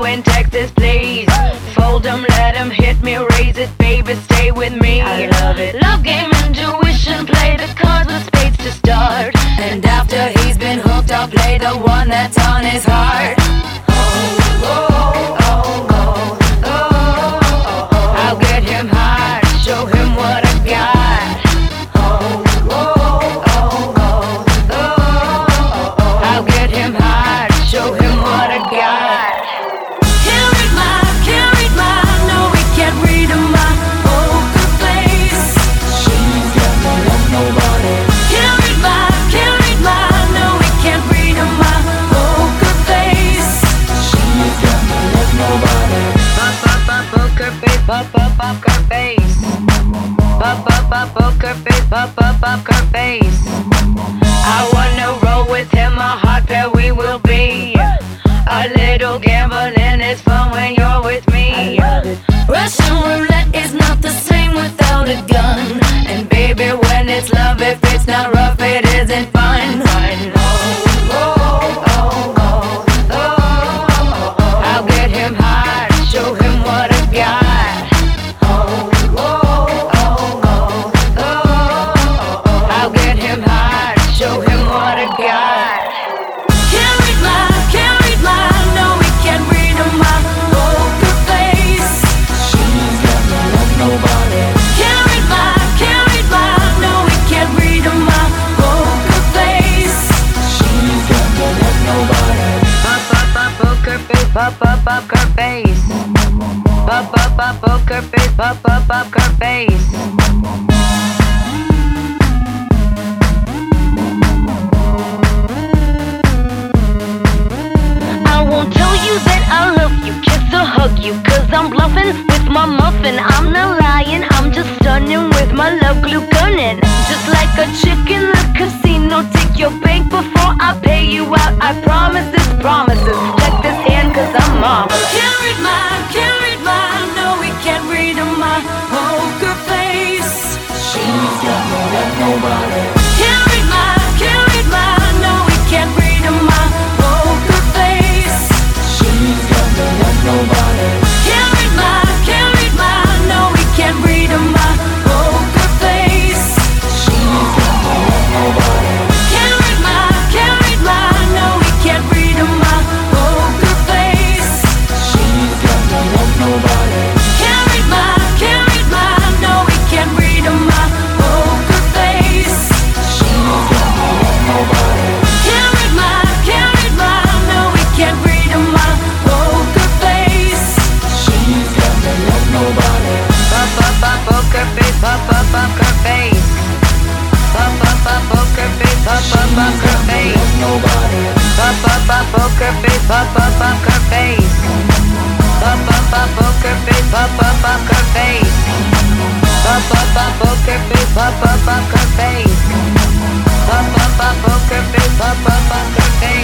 in Texas, please. Fold 'em, let 'em hit me, raise it, baby, stay with me. I love it. Love game, intuition, play the cards with spades to start. And after he's been hooked, I'll play the one that's on his heart. I'll get him hard, show him what I got. I'll get him hard, show him what I got. Can't read my, no, we can't read my poker face. She's got no love, nobody. Can't read my, no, we can't read my poker face. She's got no love, nobody. Poker face, poker face. Poker face, poker face. I wanna roll with him, a hot pair we will be. A little gambling is fun when you're with me. Russian roulette is not the same without a gun. And baby, when it's love, if it's not rough, it isn't fun. I'll get him hard, show him what I got. I'll get him hard, show him what I got. Can't read my, no, we can't read my poker face. She's got no love, nobody. Can't read my, no, we can't read my poker face. She's got no love, nobody. Poker face, poker face. Poker face, poker face. I won't tell you that I love you, kiss or hug you, 'cause I'm bluffing with my muffin. I'm not lying, I'm just stunning with my love glue gunning. Just like a chick in the casino, take your bank before I pay you out. I promise this promises. Check this hand 'cause I'm marvelous. Can't read my, no, we can't read my poker face. She's got no love, nobody. Can't read my, no, we can't read my poker face. She's got no love, nobody. Can't read my, no, we can't read my poker face. She's got no love, nobody. Can't read my, no, we can't read my poker face. She's got no love, nobody. Can't read my, no, we can't read my poker face. She's got no love, nobody. Can't read my, no, we can't read my poker face. She's got no love, nobody. Poker face, poker face. Poker face, poker face. Nobody. Poker face, poker face. Poker face, poker face. Poker face, poker face. Poker face, poker face.